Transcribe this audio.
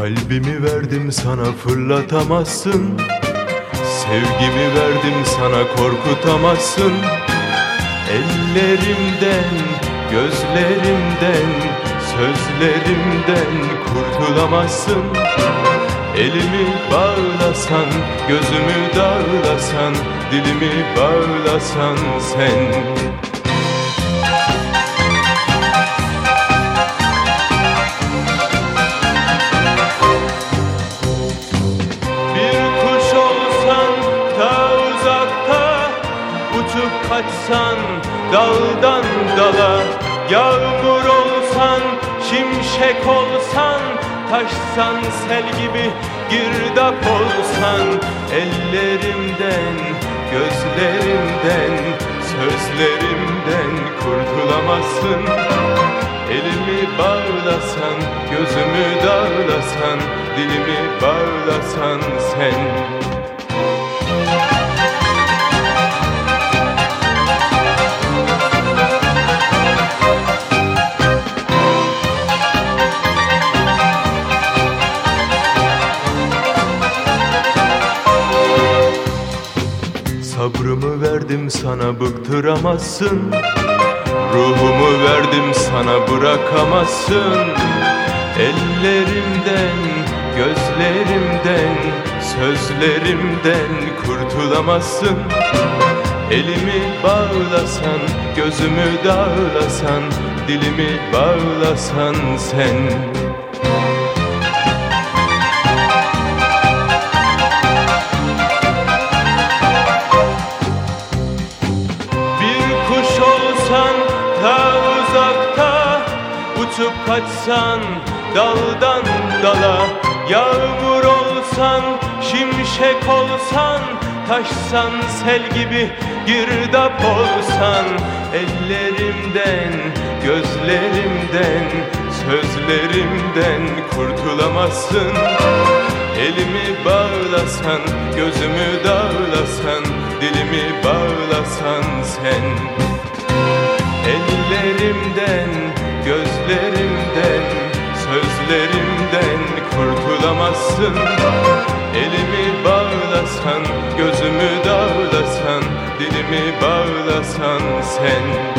Kalbimi verdim sana fırlatamazsın, sevgimi verdim sana korkutamazsın. Ellerimden, gözlerimden, sözlerimden kurtulamazsın. Elimi bağlasan, gözümü dağlasan, dilimi bağlasan sen. Uçup kaçsan daldan dala, yağmur olsan, şimşek olsan, taşsan sel gibi girdap olsan. Ellerimden, gözlerimden, sözlerimden kurtulamazsın. Elimi bağlasan, gözümü dağlasan, dilimi bağlasan sen. Sabrımı verdim sana bıktıramazsın, ruhumu verdim sana bırakamazsın. Ellerimden, gözlerimden, sözlerimden kurtulamazsın. Elimi bağlasan, gözümü dağlasan, dilimi bağlasan sen. Uçup kaçsan daldan dala, yağmur olsan, şimşek olsan, taşsan sel gibi girdap olsan. Ellerimden, gözlerimden, sözlerimden kurtulamazsın. Elimi bağlasan, gözümü dağlasan, dilimi bağlasan sen. Ellerimden, gözlerimden, sözlerimden kurtulamazsın. Elimi bağlasan, gözümü dağlasan, dilimi bağlasan sen.